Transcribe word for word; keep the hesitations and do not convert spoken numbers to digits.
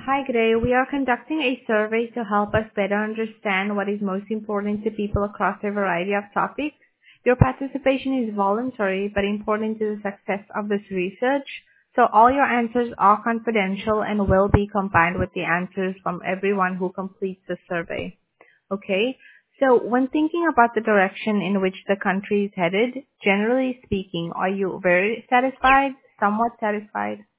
Hi, Gray. We are conducting a survey to help us better understand what is most important to people across a variety of topics. Your participation is voluntary but important to the success of this research. So all your answers are confidential and will be combined with the answers from everyone who completes the survey. Okay? So when thinking about the direction in which the country is headed, generally speaking, are you very satisfied, somewhat satisfied?